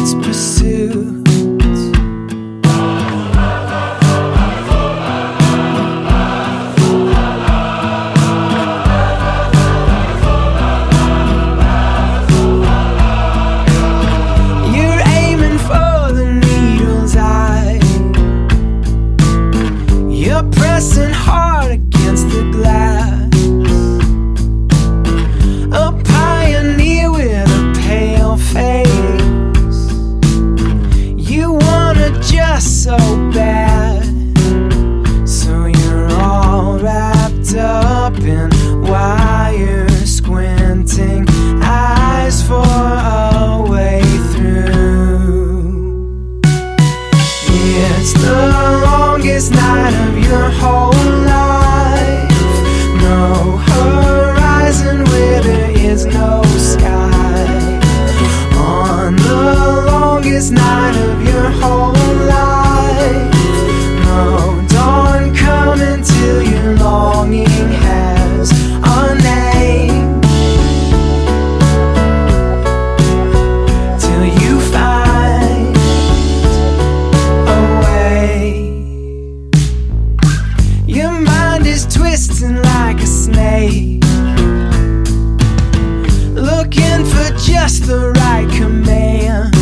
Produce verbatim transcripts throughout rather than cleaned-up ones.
its pursuit. Pressing hard against the glass, a pioneer with a pale face. You wanna just so bad, so you're all wrapped up in wire, squinting eyes for a way through. It's the longest night of your whole life. No horizon where there is no sky. On the longest night of your whole life, no dawn coming till your longing has a name. Till you find a way. Your mind is twisting like a snake, looking for just the right command.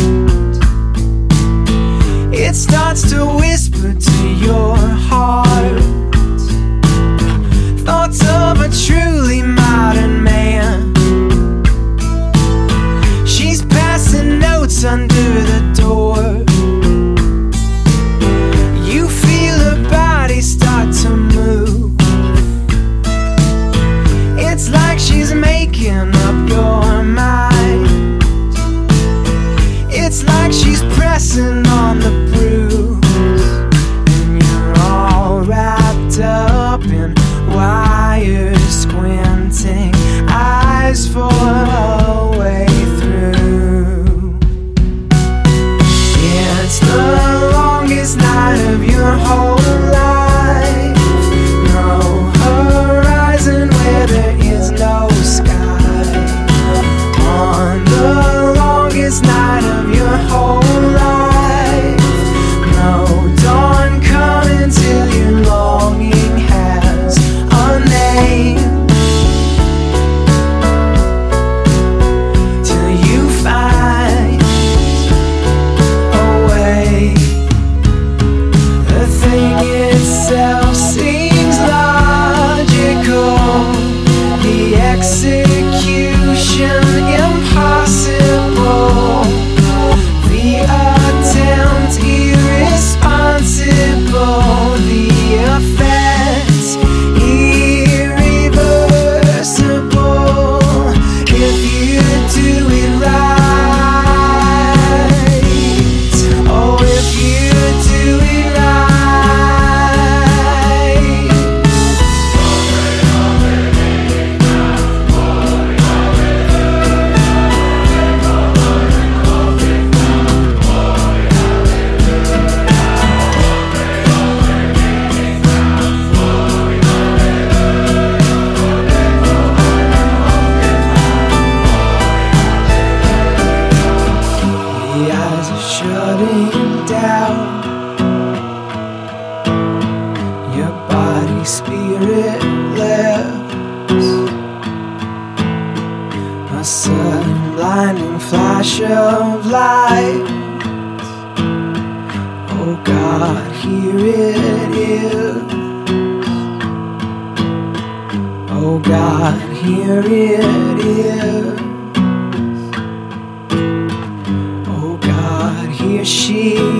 It starts to whisper to your heart thoughts of a truly modern man. She's passing notes under the door. You feel her body start to move. It's like she's making up your mind. It's like she's pressing on the bruise, and you're all wrapped up in wires, squinting eyes for a way through. It's the longest night of your whole life. No horizon where there is no sky. On the longest night of your whole life, no dawn coming till your longing has a name. Till you find a way. The thing itself seems logical, the execution impossible, the attempt irresponsible, the effect irreversible. If you do it right, oh, if you do it right. The eyes are shutting down. Your body, spirit lifts. A sudden blinding flash of light. Oh God, here it is. Oh God, here it is. Oh God, here she